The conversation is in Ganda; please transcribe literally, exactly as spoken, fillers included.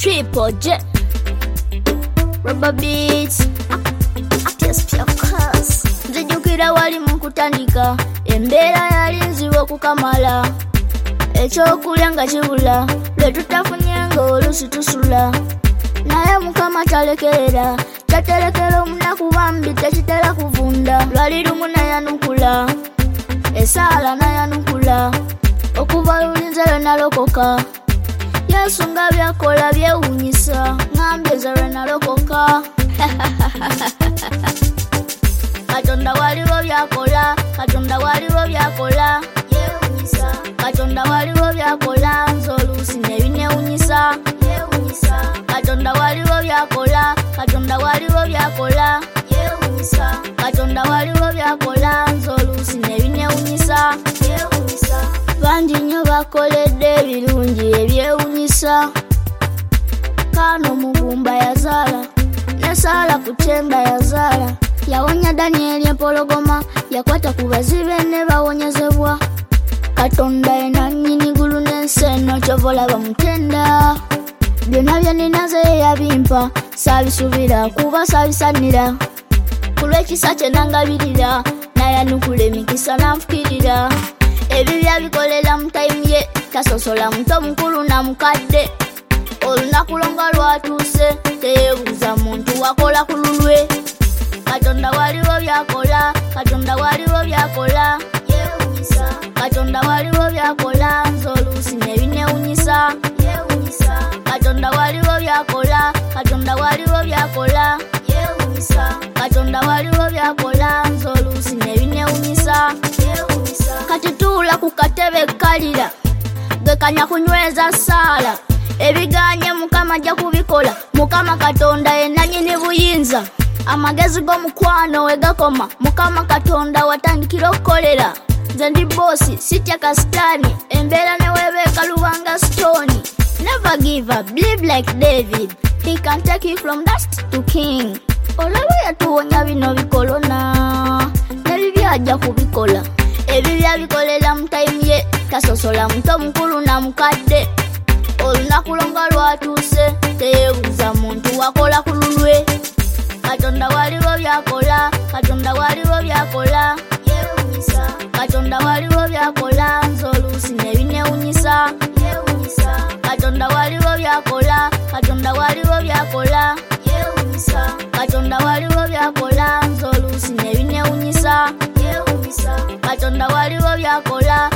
Triple J Rubber Beats Atespiokas Nzijukira wali mukutandika embeera yali nzibu okukamala ekyokulya nga kibula lwe tutafunye nga oluusi tusula naye mukama talekerera kyaterekera omunaku bambi tekitera kuvunda lwali lumu nayanukula esaala nayanukula okuva lulinze lwe nalokoka Yesu nga byakola byewunyisa ngambye ze lwe nalokoka Katonda waliwo byakola Katonda waliwo byakola yewunyisa Katonda waliwo byakola nzoluusi nebinewunyisa yewunyisa Katonda waliwo byakola Katonda waliwo byakola yewunyisa Katonda waliwo byakola nzoluusi nebinewunyisa yewunyisa bangi nnyo bakoledde ebirungi ebyewunyisa Kano Mugumba yazaala ne Saala ku Kyemba yazaala yawonya Danieli empologoma yakwata ku bazibe ne bawonyezebwa Katonda ena nnyini ggulu n'ensi eno kyovola bamutenda byonna bye ninaze yabimpa saabisuubira kuba saabisanira ku lw'ekisa kye nangabirira nayanukula emikisa nanfukirira ebi byabikolera mu tayimu ye tasosola muto mukulu na mukadde olunaku longa lwatuuse teyeebuuza muntu wakola ku lulwe Katonda waliwo byakola Katonda waliwo byakola yewunyisa Katonda waliwo byakola nzoluusi nebinewunyisa yewunyisa Katonda waliwo byakola Katonda waliwo byakola yewunyisa Katonda waliwo byakola nzoluusi nebinewunyisa yewunyisa kati tuula ku katebe kalira gekanya kunyweza Saala ebiganye Mukama ajja kubikola Mukama Katonda yenna nnyini buyinza amagezi g'omukwano we gakoma Mukama Katonda watandikira okukolera nze ndi boosi sitya kasitaani embeera ne weebeeka lubanga stone never give up believe like David he can take you from dust to king olaba yatuwonya bino bikolona nebibi ajja kubikola ebi byabikolera mu tayimu ye tasosola muto mukulu na mukadde olunaku longa lwatuuse teyeebuuza muntu wakola ku lulwe Katonda waliwo byakola Katonda waliwo byakola yewunyisa Katonda waliwo byakola nzoluusi nebinewunyisa yewunyisa Katonda waliwo byakola Katonda waliwo byakola yewunyisa Katonda waliwo byakola nzoluusi nebinewunyisa yewunyisa Katonda waliwo byakola